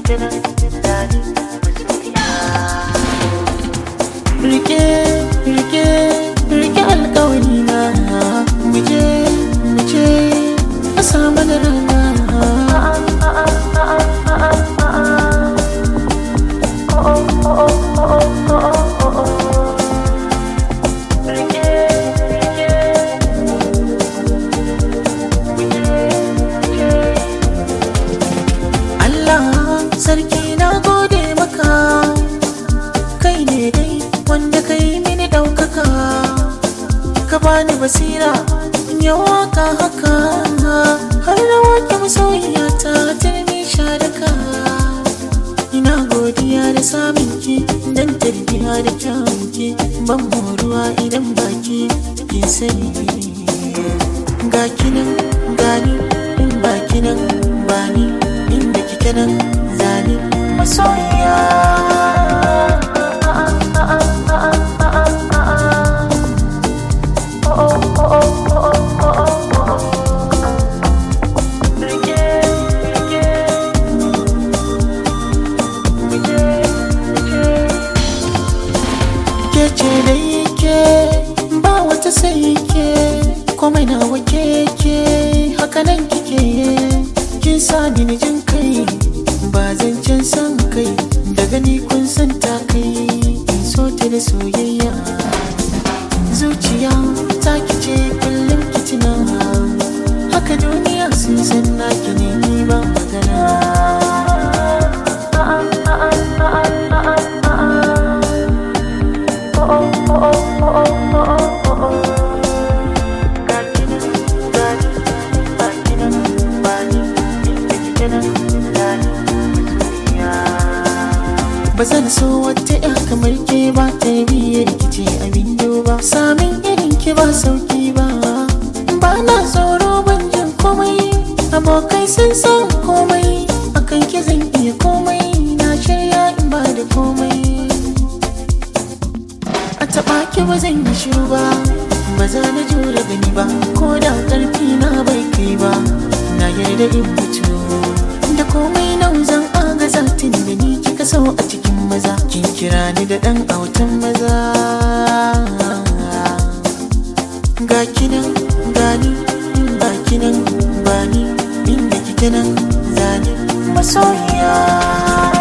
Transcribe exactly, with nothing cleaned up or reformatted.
kike nan zani masoyiya. Rike rike rike alƙawari na muje muje a samu da rana. Sarki na gode maka, kai ne dai wanda ka yi mini ɗaukaka, ka bani basira in yi waka haka, har da wake masoyiya ta turmi sharaka. Ina godiya da samunki don tarbiya da kyawunki, ban moruwa idan baki kin sani. Ga kinan gani in baki nan bani, inda kike nan zani masoyiya. Ke ce da yake ba wata sai ke, komai nawa keke haka nan kike, kin sa ni jin kai ba zancen san kai, da gani kun san ta kai in so ta da soyayya. Zuciya ta kice kullum kitina, haka duniya sun san naki ne ni ba magana. Ba zan so wata ya kamar ke ba, tarbiyyar ki ce abin duba, samin irin ki ba sauki ba. Ba na tsoro ban jin komai, abokai sun san komai, akan ki zan iya komai, na shirya in ba da komai. A taɓa ki ba zan yi shiru ba, ba za na jure gani ba, ko da ƙarfi na bai kai ba, na yarda in mutu da komai nau zan agaza, tun da ni kika so a cikin maza, kin kira ni da ɗan autan maza. Ga kinan gani in ba kinan bani, inda kike nan zani masoyiya.